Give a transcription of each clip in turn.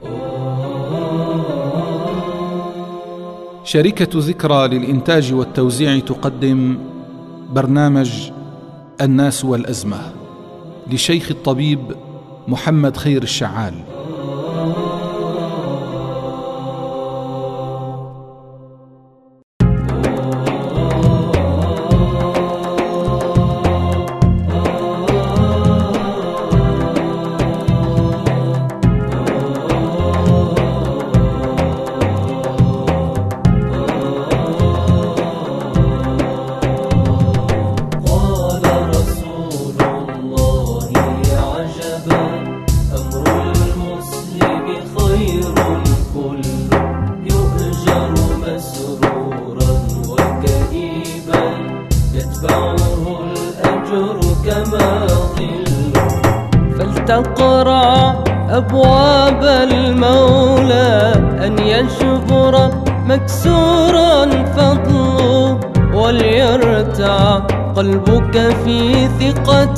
شركة ذكرى للإنتاج والتوزيع تقدم برنامج الناس والأزمة لشيخ الطبيب محمد خير الشعال. فلتقرع أبواب المولى أن يجبر مكسورا فضله، وليرتع قلبك في ثقة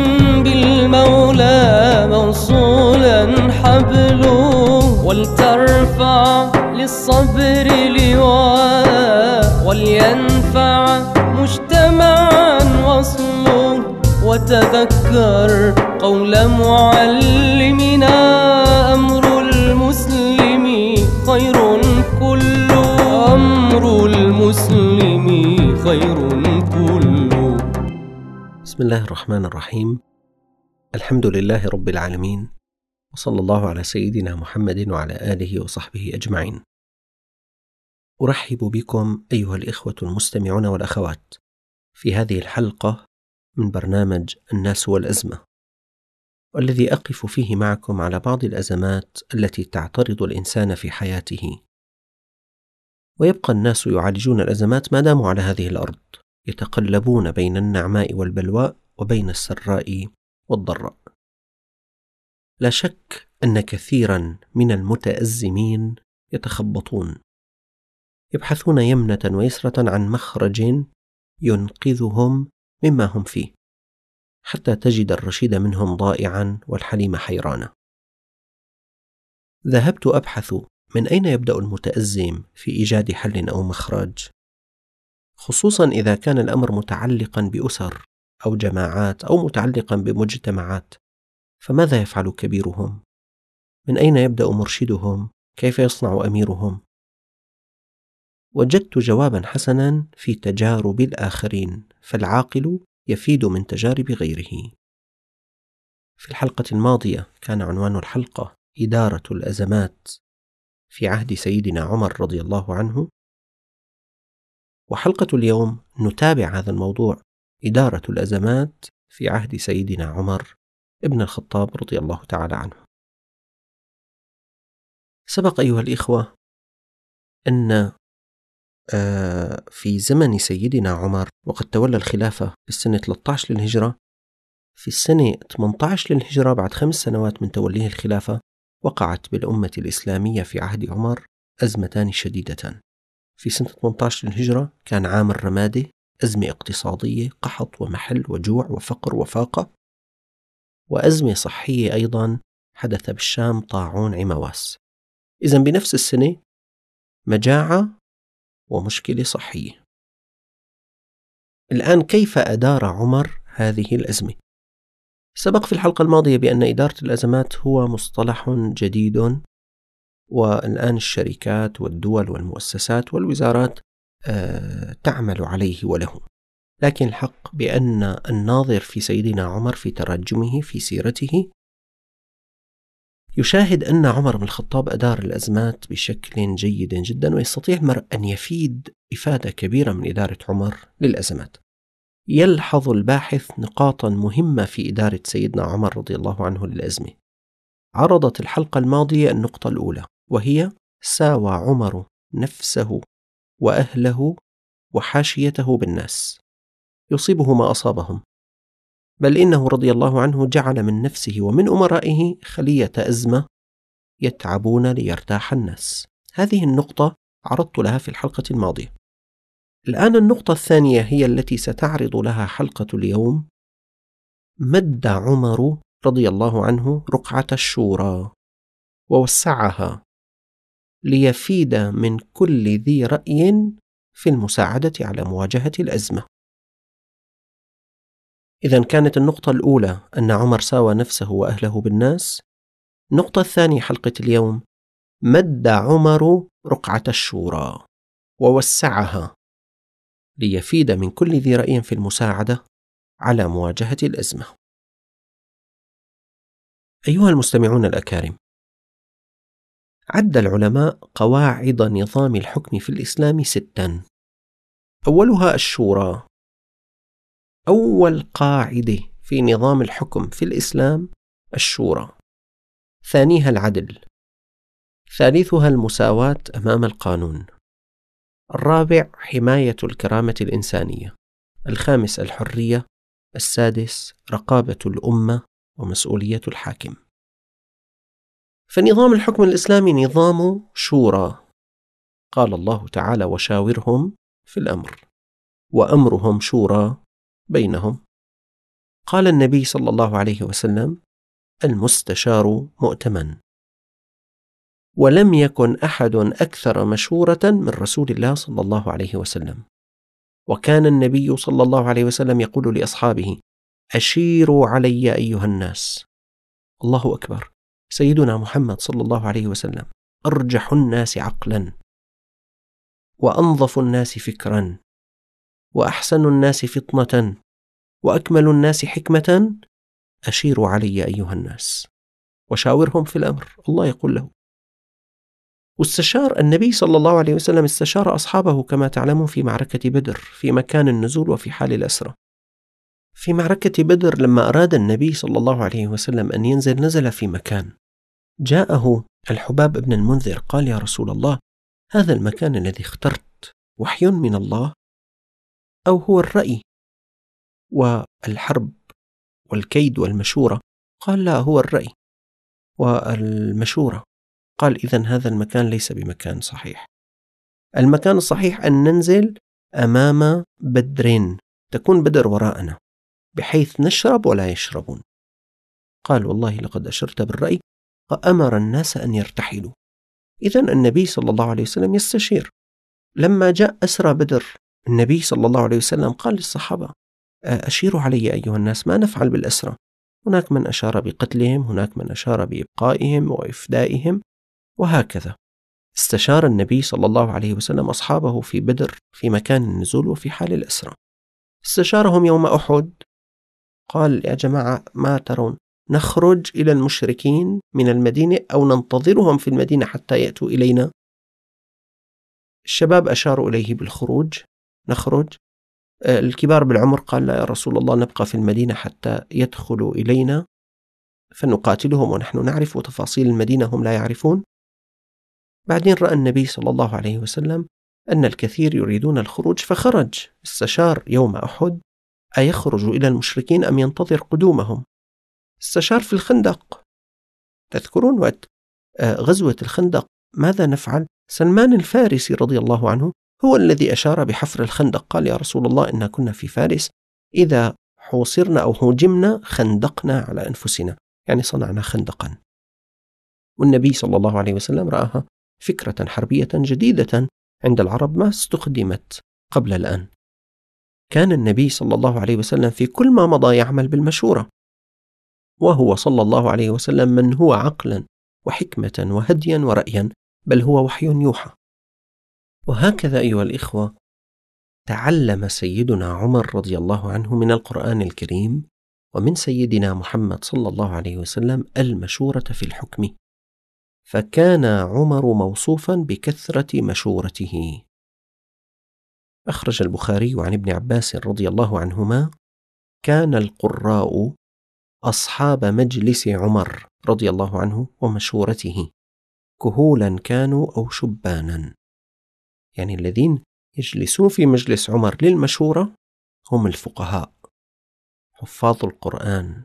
بالمولى موصولا حبله، ولترفع للصبر لواء ولينفع مجتمعا وصله، وتذكر قول معلمنا أمر المسلم خير كله، أمر المسلم خير كله. بسم الله الرحمن الرحيم. الحمد لله رب العالمين، وصلى الله على سيدنا محمد وعلى آله وصحبه أجمعين. أرحب بكم أيها الإخوة المستمعون والأخوات في هذه الحلقة من برنامج الناس والأزمة، والذي أقف فيه معكم على بعض الأزمات التي تعترض الإنسان في حياته. ويبقى الناس يعالجون الأزمات ما داموا على هذه الأرض، يتقلبون بين النعماء والبلواء وبين السراء والضراء. لا شك أن كثيرا من المتأزمين يتخبطون، يبحثون يمنة ويسرة عن مخرج ينقذهم مما هم فيه، حتى تجد الرشيد منهم ضائعا والحليم حيرانا. ذهبت أبحث من أين يبدأ المتأزم في إيجاد حل أو مخرج، خصوصا إذا كان الأمر متعلقا بأسر أو جماعات أو متعلقا بمجتمعات، فماذا يفعل كبيرهم؟ من أين يبدأ مرشدهم؟ كيف يصنع أميرهم؟ وجدت جوابا حسنا في تجارب الآخرين، فالعاقل يفيد من تجارب غيره. في الحلقة الماضية كان عنوان الحلقة إدارة الأزمات في عهد سيدنا عمر رضي الله عنه، وحلقة اليوم نتابع هذا الموضوع، إدارة الأزمات في عهد سيدنا عمر ابن الخطاب رضي الله تعالى عنه. سبق أيها الإخوة أن في زمن سيدنا عمر، وقد تولى الخلافة في السنة 13 للهجرة، في السنة 18 للهجرة بعد 5 سنوات من توليه الخلافة، وقعت بالأمة الإسلامية في عهد عمر أزمتان شديدة. في سنة 18 للهجرة كان عام الرمادة، أزمة اقتصادية، قحط ومحل وجوع وفقر وفاقة، وأزمة صحية أيضا، حدث بالشام طاعون عمواس. إذن بنفس السنة مجاعة ومشكلة صحية. الآن كيف أدار عمر هذه الأزمة؟ سبق في الحلقة الماضية بأن إدارة الأزمات هو مصطلح جديد، والآن الشركات والدول والمؤسسات والوزارات تعمل عليه وله. لكن الحق بأن الناظر في سيدنا عمر في تراجمه في سيرته يشاهد أن عمر بن الخطاب أدار الأزمات بشكل جيد جدا، ويستطيع المرء أن يفيد إفادة كبيرة من إدارة عمر للأزمات. يلحظ الباحث نقاطا مهمة في إدارة سيدنا عمر رضي الله عنه للأزمة. عرضت الحلقة الماضية النقطة الأولى، وهي ساوى عمر نفسه وأهله وحاشيته بالناس، يصيبه ما أصابهم، بل إنه رضي الله عنه جعل من نفسه ومن أمرائه خلية أزمة يتعبون ليرتاح الناس. هذه النقطة عرضت لها في الحلقة الماضية. الآن النقطة الثانية هي التي ستعرض لها حلقة اليوم. مد عمر رضي الله عنه رقعة الشورى، ووسعها ليفيد من كل ذي رأي في المساعدة على مواجهة الأزمة. إذن كانت النقطة الأولى أن عمر ساوى نفسه وأهله بالناس. النقطة الثانية حلقة اليوم: مد عمر رقعة الشورى ووسعها ليفيد من كل ذي رأي في المساعدة على مواجهة الأزمة. أيها المستمعون الأكارم، عد العلماء قواعد نظام الحكم في الإسلام 6. أولها الشورى. أول قاعدة في نظام الحكم في الإسلام الشورى. ثانيها العدل. ثالثها المساواة أمام القانون. الرابع حماية الكرامة الإنسانية. الخامس الحرية. السادس رقابة الأمة ومسؤولية الحاكم. فنظام الحكم الإسلامي نظام شورى. قال الله تعالى: وشاورهم في الأمر وأمرهم شورى بينهم. قال النبي صلى الله عليه وسلم: المستشار مؤتمن. ولم يكن أحد أكثر مشورة من رسول الله صلى الله عليه وسلم. وكان النبي صلى الله عليه وسلم يقول لأصحابه: أشيروا علي أيها الناس. الله أكبر. سيدنا محمد صلى الله عليه وسلم أرجح الناس عقلا، وأنظف الناس فكرا، وأحسن الناس فطنة، وأكمل الناس حكمة. أشيروا علي أيها الناس وشاورهم في الأمر. الله يقول له. واستشار النبي صلى الله عليه وسلم، استشار أصحابه كما تعلمون في معركة بدر، في مكان النزول وفي حال الأسرة. في معركة بدر لما أراد النبي صلى الله عليه وسلم أن ينزل، نزل في مكان. جاءه الحباب بن المنذر قال: يا رسول الله، هذا المكان الذي اخترت وحي من الله أو هو الرأي والحرب والكيد والمشورة؟ قال: لا، هو الرأي والمشورة. قال: إذن هذا المكان ليس بمكان صحيح. المكان الصحيح أن ننزل أمام بدر، تكون بدر وراءنا بحيث نشرب ولا يشربون. قال: والله لقد أشرت بالرأي. وأمر الناس أن يرتحلوا. إذن النبي صلى الله عليه وسلم يستشير. لما جاء أسرى بدر، النبي صلى الله عليه وسلم قال للصحابة: أشيروا علي أيها الناس، ما نفعل بالأسرى؟ هناك من أشار بقتلهم، هناك من أشار بإبقائهم وإفدائهم، وهكذا. استشار النبي صلى الله عليه وسلم أصحابه في بدر في مكان النزول وفي حال الأسرى. استشارهم يوم أحد. قال: يا جماعة، ما ترون؟ نخرج إلى المشركين من المدينة أو ننتظرهم في المدينة حتى يأتوا إلينا؟ الشباب أشاروا إليه بالخروج. نخرج. الكبار بالعمر قال: لا يا رسول الله، نبقى في المدينة حتى يدخلوا إلينا فنقاتلهم ونحن نعرف تفاصيل المدينة، هم لا يعرفون. بعدين رأى النبي صلى الله عليه وسلم أن الكثير يريدون الخروج فخرج. استشار يوم أحد: أيخرج إلى المشركين أم ينتظر قدومهم؟ استشار في الخندق. تذكرون وقت غزوة الخندق ماذا نفعل؟ سلمان الفارسي رضي الله عنه هو الذي أشار بحفر الخندق. قال: يا رسول الله، إنا كنا في فارس، إذا حوصرنا أو هوجمنا خندقنا على أنفسنا، يعني صنعنا خندقا. والنبي صلى الله عليه وسلم رآها فكرة حربية جديدة عند العرب ما استخدمت قبل الآن. كان النبي صلى الله عليه وسلم في كل ما مضى يعمل بالمشورة، وهو صلى الله عليه وسلم من هو عقلا وحكمة وهديا ورأيا، بل هو وحي يوحى. وهكذا أيها الإخوة، تعلم سيدنا عمر رضي الله عنه من القرآن الكريم ومن سيدنا محمد صلى الله عليه وسلم المشورة في الحكم، فكان عمر موصوفا بكثرة مشورته. أخرج البخاري عن ابن عباس رضي الله عنهما: كان القراء أصحاب مجلس عمر رضي الله عنه ومشورته، كهولا كانوا أو شبانا. يعني الذين يجلسون في مجلس عمر للمشورة هم الفقهاء، حفاظ القرآن،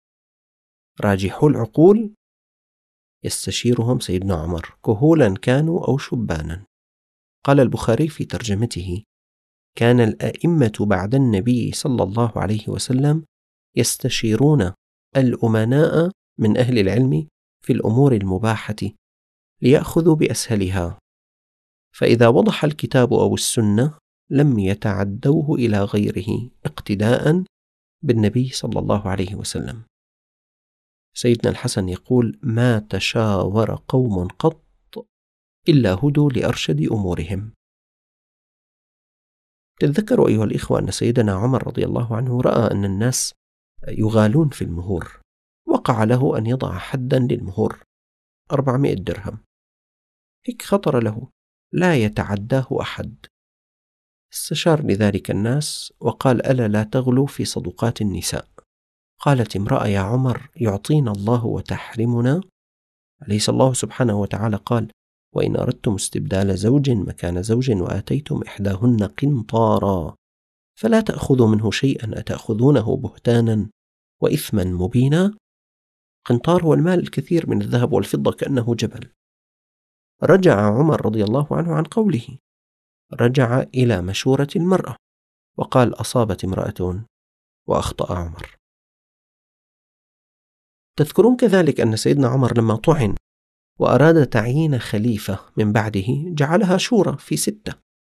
راجحو العقول، يستشيرهم سيدنا عمر، كهولا كانوا أو شبانا. قال البخاري في ترجمته: كان الأئمة بعد النبي صلى الله عليه وسلم يستشيرون الأمناء من أهل العلم في الأمور المباحة ليأخذوا بأسهلها، فإذا وضح الكتاب أو السنة لم يتعدوه إلى غيره اقتداء بالنبي صلى الله عليه وسلم. سيدنا الحسن يقول: ما تشاور قوم قط إلا هدوا لأرشد أمورهم. تذكروا أيها الإخوة أن سيدنا عمر رضي الله عنه رأى أن الناس يغالون في المهور، وقع له أن يضع حدا للمهور 400 درهم. هيك خطر له لا يتعداه أحد. استشار لذلك الناس وقال: ألا لا تغلوا في صدقات النساء؟ قالت امرأة: يا عمر، يعطينا الله وتحرمنا؟ أليس الله سبحانه وتعالى قال: وإن أردتم استبدال زوج مكان زوج وآتيتم إحداهن قنطارا فلا تأخذوا منه شيئا أتأخذونه بهتانا وإثما مبينا؟ قنطار هو المال الكثير من الذهب والفضة كأنه جبل. رجع عمر رضي الله عنه عن قوله، رجع إلى مشورة المرأة وقال: أصابت امرأة وأخطأ عمر. تذكرون كذلك أن سيدنا عمر لما طعن وأراد تعيين خليفة من بعده جعلها شورى في 6.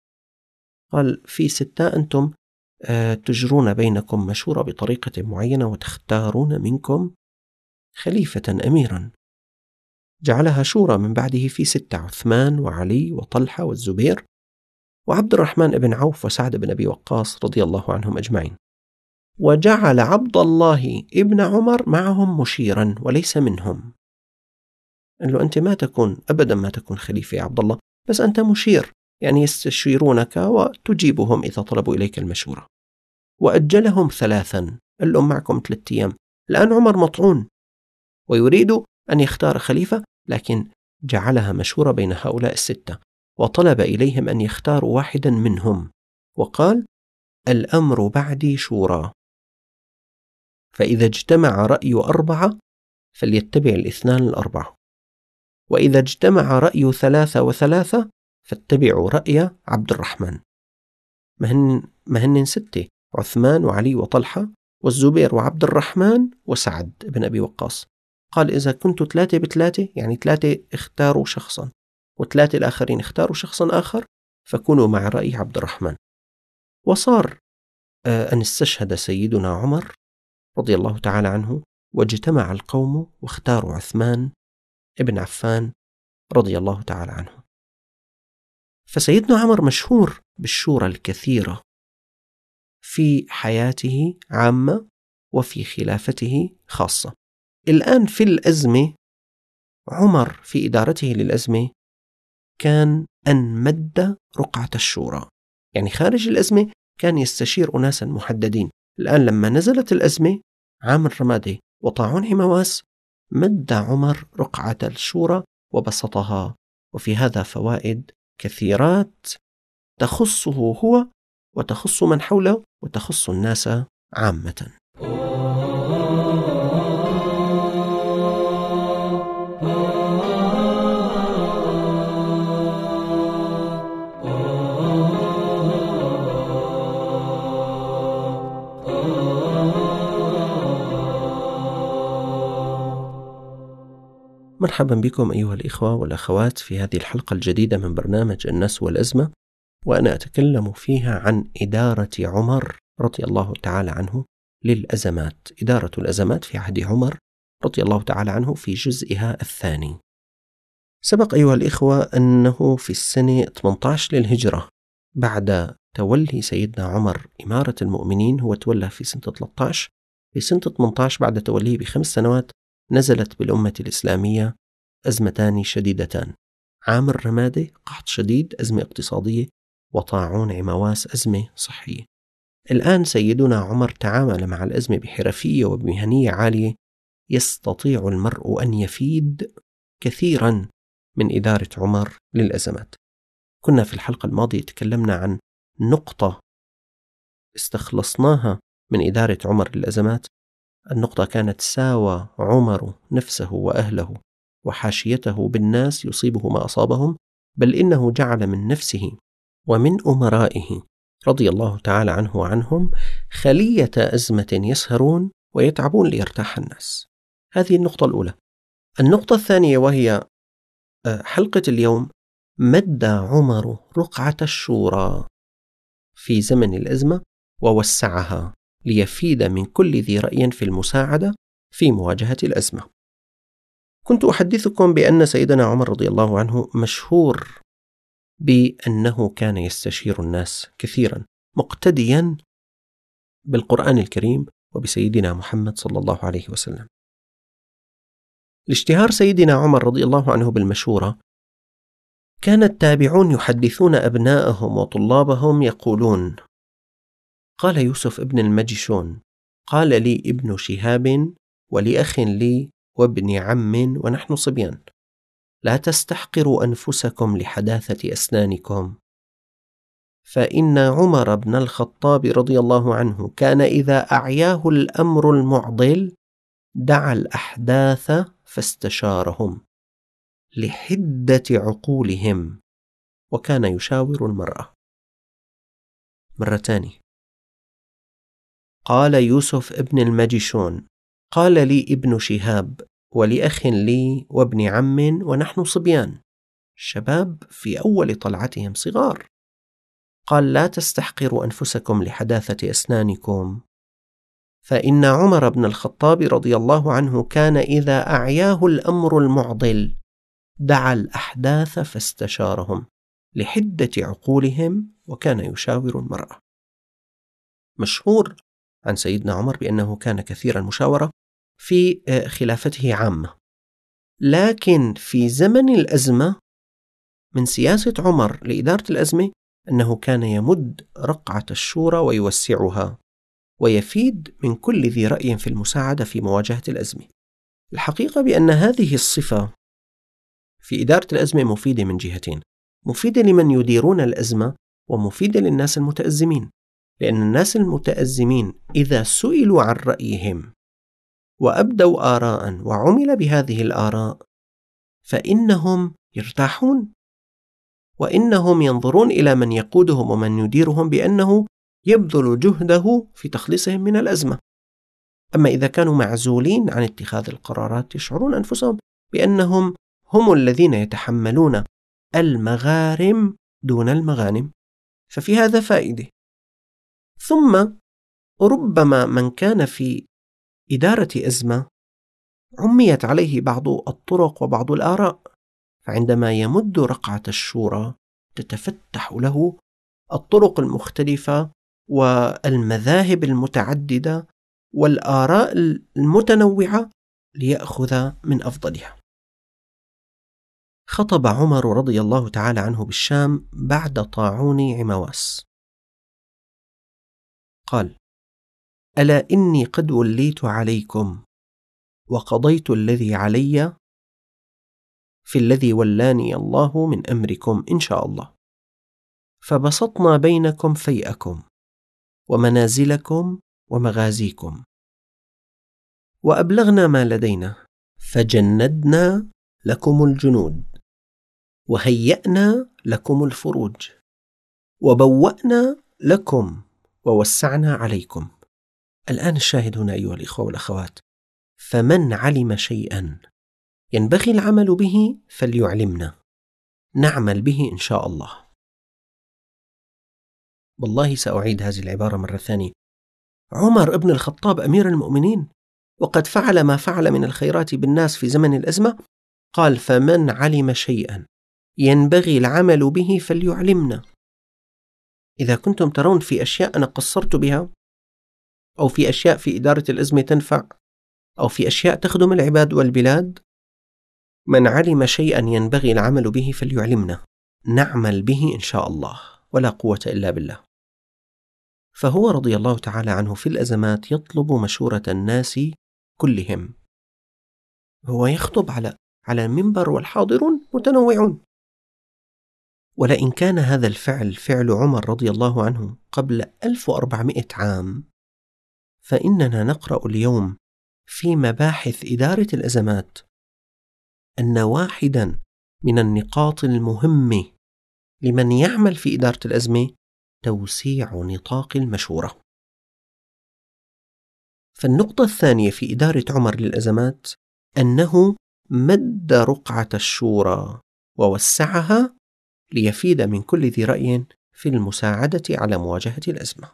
قال: في 6 أنتم تجرون بينكم مشورة بطريقة معينة وتختارون منكم خليفة أميرا. جعلها شورى من بعده في 6: عثمان وعلي وطلحة والزبير وعبد الرحمن بن عوف وسعد بن أبي وقاص رضي الله عنهم أجمعين. وجعل عبد الله ابن عمر معهم مشيرا وليس منهم. قال له: أنت ما تكون أبدا ما تكون خليفة يا عبد الله، بس أنت مشير، يعني يستشيرونك وتجيبهم إذا طلبوا إليك المشورة. وأجلهم 3، قال لهم معكم 3 أيام. الآن عمر مطعون ويريد أن يختار خليفة، لكن جعلها مشورة بين هؤلاء 6 وطلب إليهم أن يختاروا واحدا منهم، وقال: الأمر بعدي شورى، فإذا اجتمع رأي 4 فليتبع 2 ال4، وإذا اجتمع رأي 3 و3 فاتبعوا رأي عبد الرحمن. ما هن 6: عثمان وعلي وطلحة والزبير وعبد الرحمن وسعد بن أبي وقاص. قال: إذا كنتوا 3 ب3 يعني 3 اختاروا شخصا و3 الآخرين اختاروا شخصا آخر، فكونوا مع رأي عبد الرحمن. وصار أن استشهد سيدنا عمر رضي الله تعالى عنه، واجتمع القوم واختاروا عثمان ابن عفان رضي الله تعالى عنه. فسيدنا عمر مشهور بالشورى الكثيرة في حياته عامة وفي خلافته خاصة. الآن في الأزمة، عمر في إدارته للأزمة كان أن مد رقعة الشورى، يعني خارج الأزمة كان يستشير أناسا محددين. الآن لما نزلت الأزمة عام الرمادي وطاعون عمواس، مد عمر رقعة الشورى وبسطها، وفي هذا فوائد كثيرات تخصه هو وتخص من حوله وتخص الناس عامة. مرحبا بكم أيها الإخوة والأخوات في هذه الحلقة الجديدة من برنامج الناس والأزمة، وأنا أتكلم فيها عن إدارة عمر رضي الله تعالى عنه للأزمات، إدارة الأزمات في عهد عمر رضي الله تعالى عنه في جزئها الثاني. سبق أيها الإخوة أنه في السنة 18 للهجرة بعد تولي سيدنا عمر إمارة المؤمنين، هو تولى في سنة 13، في سنة 18 بعد توليه ب5 سنوات نزلت بالأمة الإسلامية أزمتان شديدتان: عام الرمادي قحط شديد أزمة اقتصادية، وطاعون عمواس أزمة صحية. الآن سيدنا عمر تعامل مع الأزمة بحرفية وبمهنية عالية، يستطيع المرء أن يفيد كثيرا من إدارة عمر للأزمات. كنا في الحلقة الماضية تكلمنا عن نقطة استخلصناها من إدارة عمر للأزمات. النقطة كانت: ساوى عمر نفسه وأهله وحاشيته بالناس يصيبه ما أصابهم، بل إنه جعل من نفسه ومن أمرائه رضي الله تعالى عنه وعنهم خلية أزمة يسهرون ويتعبون ليرتاح الناس. هذه النقطة الأولى. النقطة الثانية وهي حلقة اليوم: مد عمر رقعة الشورى في زمن الأزمة ووسعها ليفيد من كل ذي رأي في المساعدة في مواجهة الأزمة. كنت أحدثكم بأن سيدنا عمر رضي الله عنه مشهور بأنه كان يستشير الناس كثيرا، مقتديا بالقرآن الكريم وبسيدنا محمد صلى الله عليه وسلم. لاشتهار سيدنا عمر رضي الله عنه بالمشورة، كان التابعون يحدثون أبناءهم وطلابهم يقولون: قال يوسف ابن المجشون، قال لي ابن شهاب ولأخ لي وابن عم ونحن صبيان، لا تستحقروا أنفسكم لحداثة أسنانكم، فإن عمر بن الخطاب رضي الله عنه كان إذا أعياه الأمر المعضل دعا الأحداث فاستشارهم لحدة عقولهم وكان يشاور المرأة. مرة تانية: قال يوسف ابن المجشون، قال لي ابن شهاب ولأخ لي وابن عم ونحن صبيان، شباب في أول طلعتهم صغار. قال: لا تستحقروا أنفسكم لحداثة أسنانكم، فإن عمر بن الخطاب رضي الله عنه كان إذا أعياه الأمر المعضل دعا الأحداث فاستشارهم لحدة عقولهم وكان يشاور المرأة. مشهور عن سيدنا عمر بأنه كان كثير المشاورة في خلافته عامة، لكن في زمن الأزمة من سياسة عمر لإدارة الأزمة أنه كان يمد رقعة الشورى ويوسعها ويفيد من كل ذي رأي في المساعدة في مواجهة الأزمة. الحقيقة بأن هذه الصفة في إدارة الأزمة مفيدة من جهتين: مفيدة لمن يديرون الأزمة ومفيدة للناس المتأزمين، لأن الناس المتأزمين إذا سئلوا عن رأيهم وأبدوا آراء وعمل بهذه الآراء فإنهم يرتاحون، وإنهم ينظرون إلى من يقودهم ومن يديرهم بأنه يبذل جهده في تخليصهم من الأزمة. أما إذا كانوا معزولين عن اتخاذ القرارات يشعرون أنفسهم بأنهم هم الذين يتحملون المغارم دون المغانم، ففي هذا فائدة. ثم ربما من كان في إدارة أزمة عميت عليه بعض الطرق وبعض الآراء، فعندما يمد رقعة الشورى تتفتح له الطرق المختلفة والمذاهب المتعددة والآراء المتنوعة ليأخذ من أفضلها. خطب عمر رضي الله تعالى عنه بالشام بعد طاعون عمواس، قال: ألا إني قد وليت عليكم وقضيت الذي علي في الذي ولاني الله من أمركم إن شاء الله، فبسطنا بينكم فيئكم ومنازلكم ومغازيكم، وأبلغنا ما لدينا، فجندنا لكم الجنود وهيأنا لكم الفروج وبوأنا لكم ووسعنا عليكم. الآن الشاهد هنا أيها الإخوة والأخوات: فمن علم شيئا ينبغي العمل به فليعلمنا، نعمل به إن شاء الله. والله سأعيد هذه العبارة مرة ثانية: عمر ابن الخطاب أمير المؤمنين وقد فعل ما فعل من الخيرات بالناس في زمن الأزمة، قال: فمن علم شيئا ينبغي العمل به فليعلمنا. إذا كنتم ترون في أشياء أنا قصرت بها، أو في أشياء في إدارة الأزمة تنفع، أو في أشياء تخدم العباد والبلاد، من علم شيئا ينبغي العمل به فليعلمنا، نعمل به إن شاء الله، ولا قوة إلا بالله. فهو رضي الله تعالى عنه في الأزمات يطلب مشورة الناس كلهم، هو يخطب على المنبر والحاضرون متنوعون. ولئن كان هذا الفعل فعل عمر رضي الله عنه قبل 1400 عام، فإننا نقرأ اليوم في مباحث إدارة الأزمات أن واحدا من النقاط المهمة لمن يعمل في إدارة الأزمة توسيع نطاق المشورة. فالنقطة الثانية في إدارة عمر للأزمات أنه مد رقعة الشورى ووسعها ليفيد من كل ذي رأي في المساعدة على مواجهة الأزمة.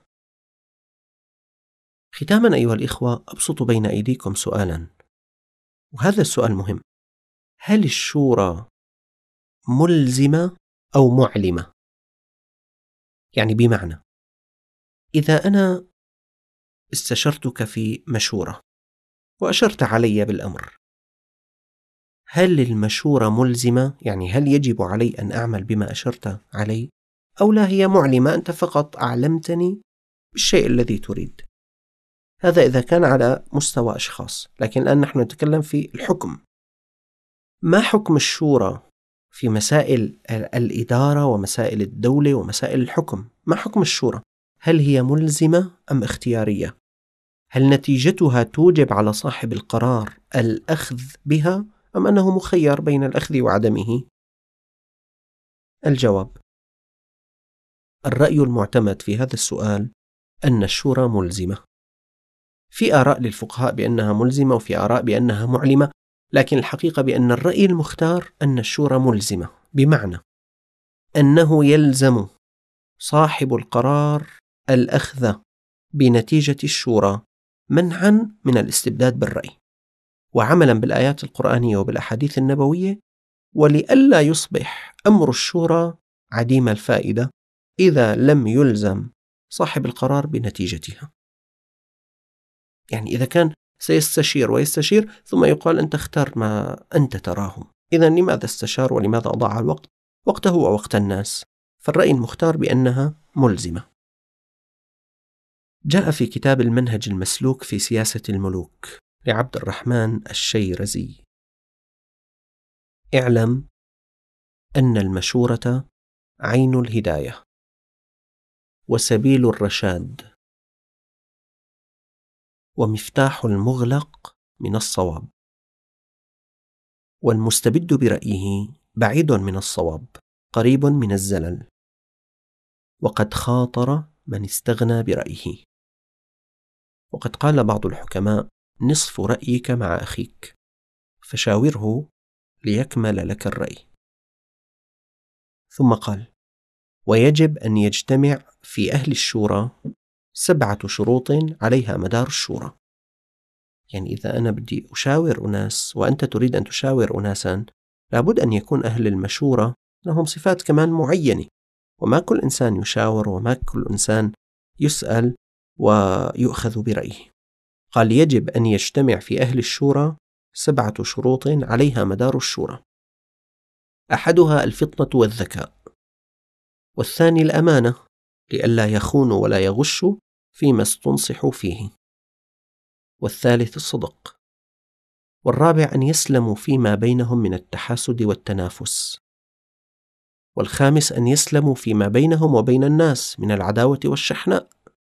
ختاما أيها الإخوة، أبسط بين أيديكم سؤالا، وهذا السؤال مهم: هل الشورى ملزمة أو معلمة؟ يعني بمعنى، إذا أنا استشرتك في مشورة وأشرت علي بالأمر، هل المشورة ملزمة؟ يعني هل يجب علي أن أعمل بما أشرت علي؟ أو لا، هي معلمة، أنت فقط أعلمتني بالشيء الذي تريد. هذا إذا كان على مستوى أشخاص، لكن الآن نحن نتكلم في الحكم. ما حكم الشورى في مسائل الإدارة ومسائل الدولة ومسائل الحكم؟ ما حكم الشورى؟ هل هي ملزمة أم اختيارية؟ هل نتيجتها توجب على صاحب القرار الأخذ بها أم أنه مخير بين الأخذ وعدمه؟ الجواب: الرأي المعتمد في هذا السؤال أن الشورى ملزمة. في آراء للفقهاء بأنها ملزمة وفي آراء بأنها معلمة، لكن الحقيقة بأن الرأي المختار أن الشورى ملزمة، بمعنى أنه يلزم صاحب القرار الأخذ بنتيجة الشورى منعا من الاستبداد بالرأي، وعملا بالآيات القرآنية وبالأحاديث النبوية، ولئلا يصبح أمر الشورى عديم الفائدة إذا لم يلزم صاحب القرار بنتيجتها. يعني إذا كان سيستشير ويستشير ثم يقال أنت اختار ما أنت تراه، إذا لماذا استشار ولماذا أضاع الوقت وقته ووقت الناس؟ فالرأي المختار بأنها ملزمة. جاء في كتاب المنهج المسلوك في سياسة الملوك لعبد الرحمن الشيرزي: اعلم أن المشورة عين الهداية وسبيل الرشاد ومفتاح المغلق من الصواب، والمستبد برأيه بعيد من الصواب قريب من الزلل، وقد خاطر من استغنى برأيه. وقد قال بعض الحكماء: نصف رأيك مع أخيك فشاوره ليكمل لك الرأي. ثم قال: ويجب أن يجتمع في أهل الشورى 7 شروط عليها مدار الشورى. يعني إذا أنا بدي أشاور أناس وأنت تريد أن تشاور أناسا، لابد أن يكون أهل المشورة لهم صفات كمان معينة، وما كل إنسان يشاور وما كل إنسان يسأل ويؤخذ برأيه. قال: يجب أن يجتمع في أهل الشورى 7 شروط عليها مدار الشورى: أحدها الفطنة والذكاء، والثاني الأمانة لئلا يخونوا ولا يغشوا فيما استنصحوا فيه، والثالث الصدق، والرابع أن يسلموا فيما بينهم من التحاسد والتنافس، والخامس أن يسلموا فيما بينهم وبين الناس من العداوة والشحناء،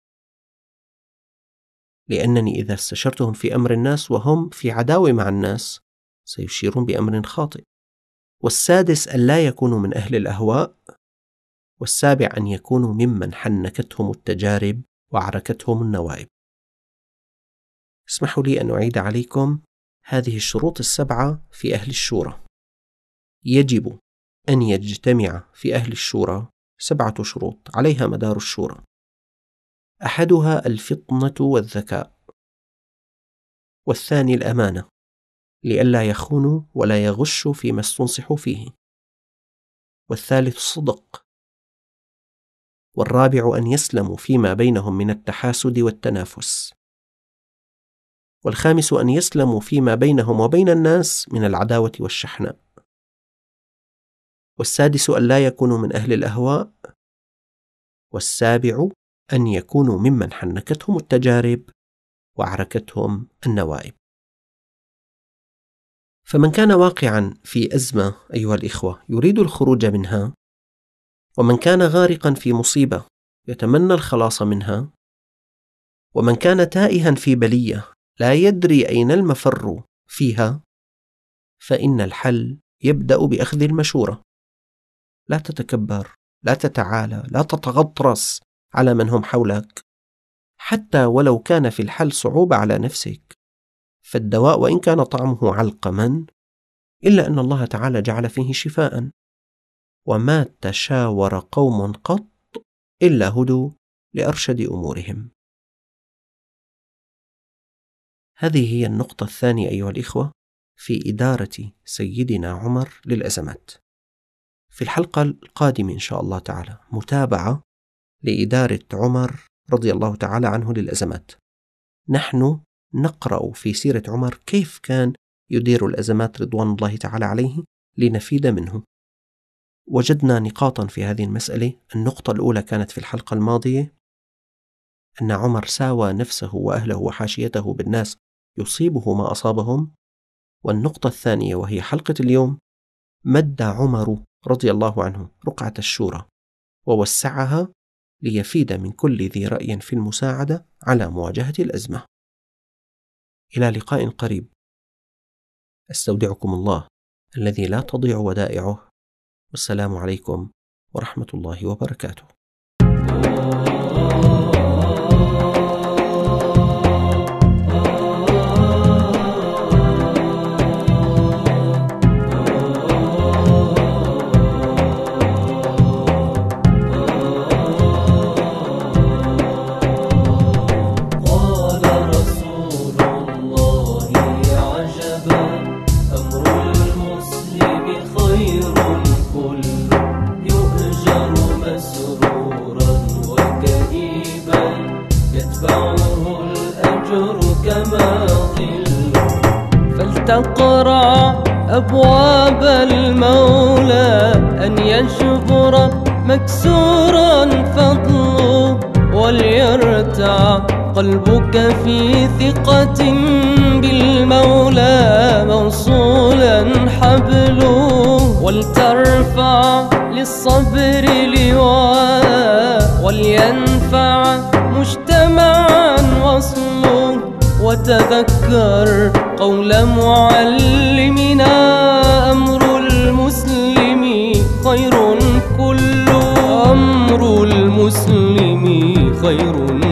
لأنني إذا استشرتهم في أمر الناس وهم في عداوة مع الناس سيشيرون بأمر خاطئ، والسادس أن لا يكونوا من أهل الأهواء، والسابع أن يكونوا ممن حنكتهم التجارب وعركتهم النوائب. اسمحوا لي أن أعيد عليكم هذه الشروط 7 في أهل الشورى. يجب أن يجتمع في أهل الشورى 7 شروط عليها مدار الشورى: أحدها الفطنة والذكاء، والثاني الأمانة لئلا يخونوا ولا يغشوا فيما استنصحوا فيه، والثالث الصدق، والرابع أن يسلموا فيما بينهم من التحاسد والتنافس، والخامس أن يسلموا فيما بينهم وبين الناس من العداوة والشحناء، والسادس أن لا يكونوا من أهل الأهواء، والسابع أن يكونوا ممن حنكتهم التجارب وعركتهم النوائب. فمن كان واقعا في أزمة أيها الإخوة يريد الخروج منها، ومن كان غارقا في مصيبة يتمنى الخلاص منها، ومن كان تائها في بلية لا يدري أين المفر فيها، فإن الحل يبدأ بأخذ المشورة. لا تتكبر، لا تتعالى، لا تتغطرس على من هم حولك، حتى ولو كان في الحل صعوبة على نفسك، فالدواء وإن كان طعمه علقما إلا أن الله تعالى جعل فيه شفاء: وما تشاور قوم قط إلا هدوا لأرشد أمورهم. هذه هي النقطة الثانية أيها الإخوة في إدارة سيدنا عمر للأزمات. في الحلقة القادمة إن شاء الله تعالى متابعة لإدارة عمر رضي الله تعالى عنه للأزمات. نحن نقرأ في سيرة عمر كيف كان يدير الأزمات رضوان الله تعالى عليه لنفيد منه. وجدنا نقاطا في هذه المسألة. النقطة الأولى كانت في الحلقة الماضية أن عمر ساوى نفسه وأهله وحاشيته بالناس يصيبه ما أصابهم. والنقطة الثانية وهي حلقة اليوم: مد عمر رضي الله عنه رقعة الشورى ووسعها ليفيد من كل ذي رأي في المساعدة على مواجهة الأزمة. إلى لقاء قريب، أستودعكم الله الذي لا تضيع ودائعه، والسلام عليكم ورحمة الله وبركاته. فلتقرع أبواب المولى أن يجبر مكسورا فضله، وليرتع قلبك في ثقة بالمولى موصولا حبله، ولترفع للصبر لواء، ولينفع مجتمعا وصله. وتذكر قول معلمنا: أمر المسلم خير كله، أمر المسلم خير